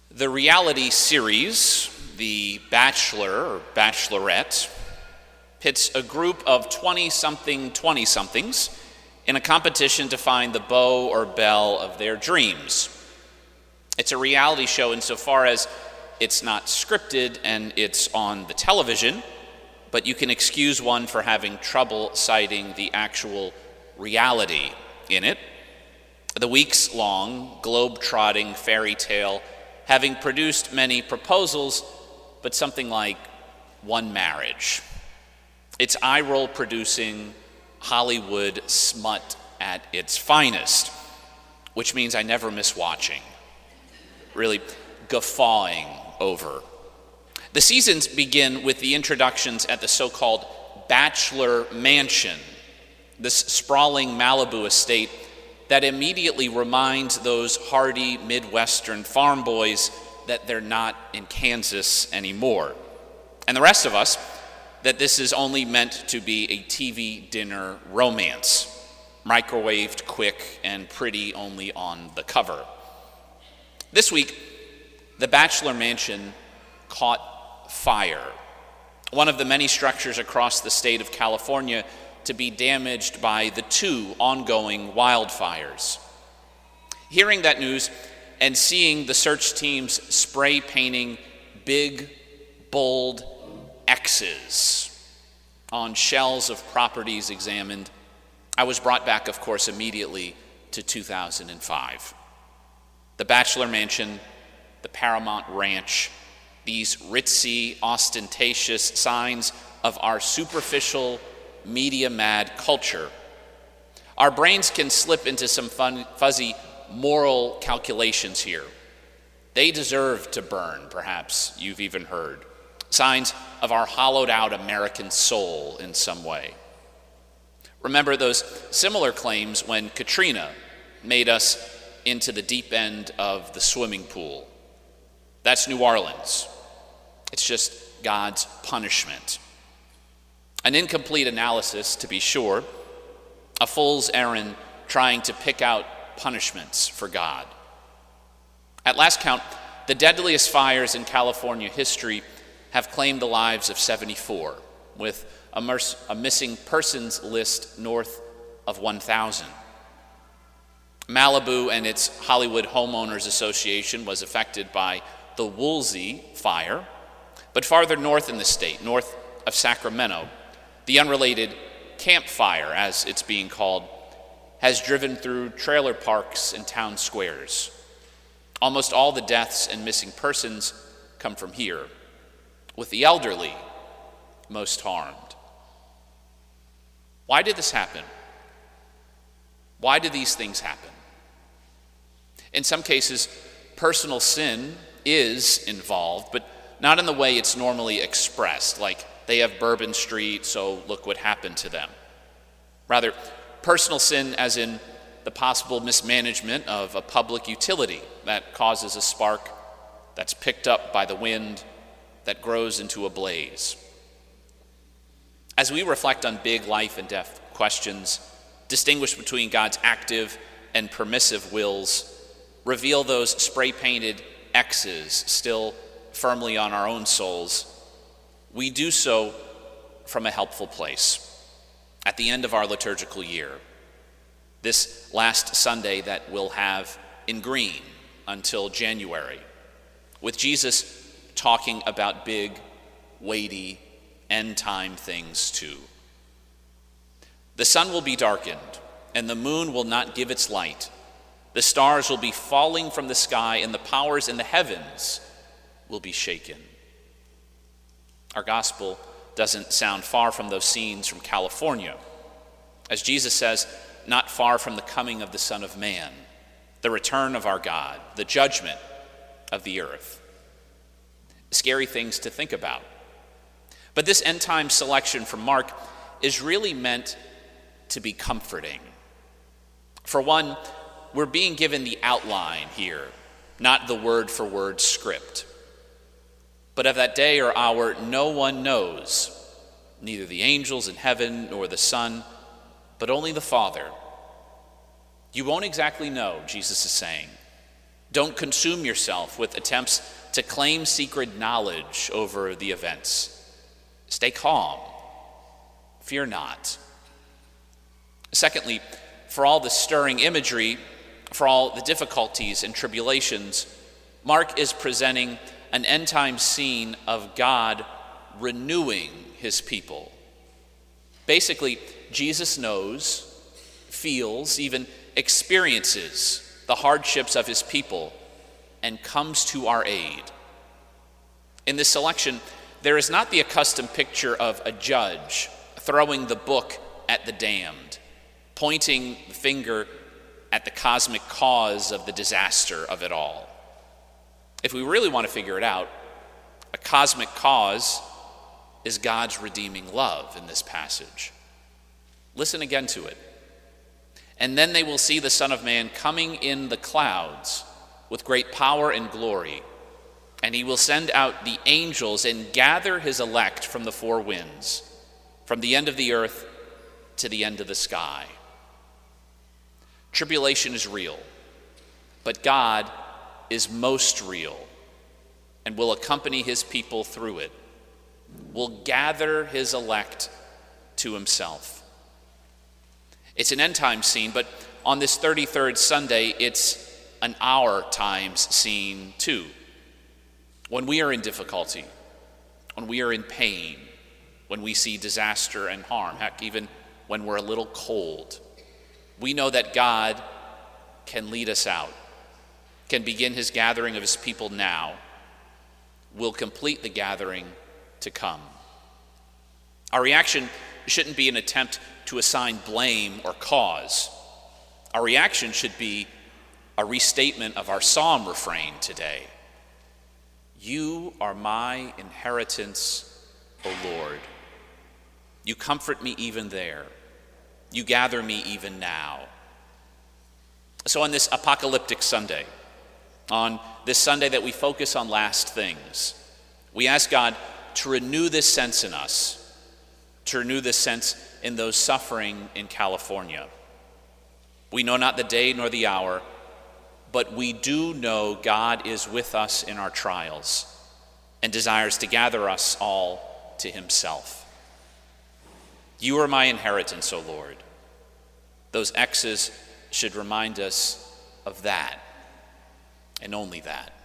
The reality series, The Bachelor or Bachelorette, pits a group of 20-somethings in a competition to find the beau or belle of their dreams. It's a reality show insofar as it's not scripted and it's on the television, but you can excuse one for having trouble citing the actual reality in it. The weeks-long, globe-trotting fairy tale having produced many proposals, but something like one marriage. It's eye-roll producing Hollywood smut at its finest, which means I never miss watching, really guffawing over. The seasons begin with the introductions at the so-called Bachelor Mansion, this sprawling Malibu estate that immediately reminds those hardy Midwestern farm boys that they're not in Kansas anymore. And the rest of us, that this is only meant to be a TV dinner romance, microwaved quick and pretty only on the cover. This week, the Bachelor Mansion caught fire, one of the many structures across the state of California to be damaged by the two ongoing wildfires. Hearing that news and seeing the search teams spray painting big, bold X's on shells of properties examined, I was brought back, of course, immediately to 2005. The Bachelor Mansion, the Paramount Ranch, these ritzy, ostentatious signs of our superficial, media-mad culture. Our brains can slip into some fuzzy moral calculations here. They deserve to burn, perhaps you've even heard. Signs of our hollowed-out American soul in some way. Remember those similar claims when Katrina made us into the deep end of the swimming pool. That's New Orleans. It's just God's punishment. An incomplete analysis, to be sure, a fool's errand trying to pick out punishments for God. At last count, the deadliest fires in California history have claimed the lives of 74, with a missing persons list north of 1,000. Malibu and its Hollywood Homeowners Association was affected by the Woolsey fire, but farther north in the state, north of Sacramento, the unrelated Camp Fire, as it's being called, has driven through trailer parks and town squares. Almost all the deaths and missing persons come from here, with the elderly most harmed. Why did this happen? Why do these things happen? In some cases, personal sin is involved, but not in the way it's normally expressed, like they have Bourbon Street, so look what happened to them. Rather, personal sin as in the possible mismanagement of a public utility that causes a spark that's picked up by the wind that grows into a blaze. As we reflect on big life and death questions, distinguish between God's active and permissive wills, reveal those spray-painted X's still firmly on our own souls, we do so from a helpful place. At the end of our liturgical year, this last Sunday that we'll have in green until January, with Jesus talking about big, weighty, end-time things too. The sun will be darkened, and the moon will not give its light. The stars will be falling from the sky, and the powers in the heavens will be shaken. Our gospel doesn't sound far from those scenes from California. As Jesus says, not far from the coming of the Son of Man, the return of our God, the judgment of the earth. Scary things to think about. But this end-time selection from Mark is really meant to be comforting. For one, we're being given the outline here, not the word-for-word script. But of that day or hour, no one knows, neither the angels in heaven nor the Son, but only the Father. You won't exactly know, Jesus is saying, Don't consume yourself with attempts to claim secret knowledge over the events. Stay calm. Fear not. Secondly, for all the stirring imagery, for all the difficulties and tribulations, Mark is presenting an end-time scene of God renewing his people. Basically, Jesus knows, feels, even experiences the hardships of his people and comes to our aid. In this selection, there is not the accustomed picture of a judge throwing the book at the damned, pointing the finger at the cosmic cause of the disaster of it all. If we really want to figure it out, a cosmic cause is God's redeeming love in this passage. Listen again to it. And then they will see the Son of Man coming in the clouds with great power and glory, and he will send out the angels and gather his elect from the four winds, from the end of the earth to the end of the sky. Tribulation is real, but God is most real and will accompany his people through it, will gather his elect to himself. It's an end-time scene, but on this 33rd Sunday, it's an hour times scene too. When we are in difficulty, when we are in pain, when we see disaster and harm, heck, even when we're a little cold, we know that God can lead us out, can begin his gathering of his people now, will complete the gathering to come. Our reaction shouldn't be an attempt to assign blame or cause. Our reaction should be a restatement of our psalm refrain today. You are my inheritance, O Lord. You comfort me even there. You gather me even now. So on this apocalyptic Sunday, on this Sunday that we focus on last things, we ask God to renew this sense in us, to renew this sense in those suffering in California. We know not the day nor the hour, but we do know God is with us in our trials and desires to gather us all to himself. You are my inheritance, O Lord. Those X's should remind us of that, and only that.